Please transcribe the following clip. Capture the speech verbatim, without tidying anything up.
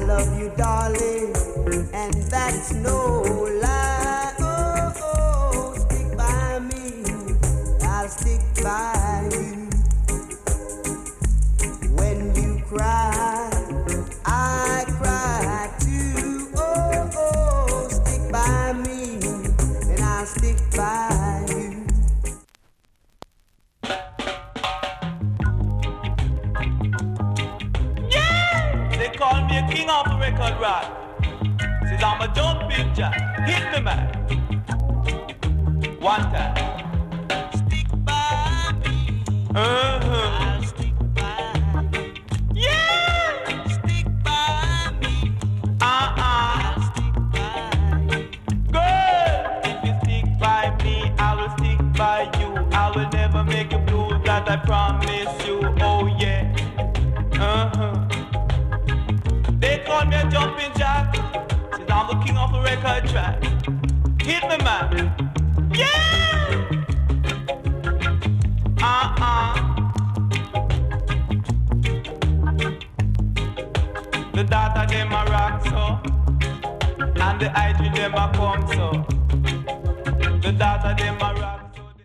love you, darling, and that's no lie. Oh, oh, stick by me, I'll stick by you. When you cry, I cry too. Oh, oh, stick by me, and I'll stick by you. They call me a king of the record rock. Says I'm a jumping jack. Hit me, man. One time. Stick by me. Uh-huh. I'll stick by you. Yeah. Stick by me. Uh-uh. I'll stick by you. Good. If you stick by me, I will stick by you. I will never make you blue, that I promise you. Oh, yeah. Uh-huh. They call me a jumping jack. Says I'm the king of the record track. Hit me, man. Yeah! Uh-uh. The data them a rock so, and the hydrogen them a come so.